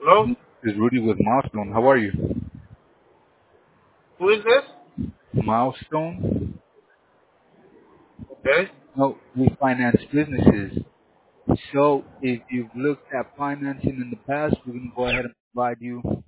Hello? This is Rudy with Milestone. How are you? Who is this? Milestone? Okay. No, we finance businesses. So if you've looked at financing in the past, we're going to go ahead and provide you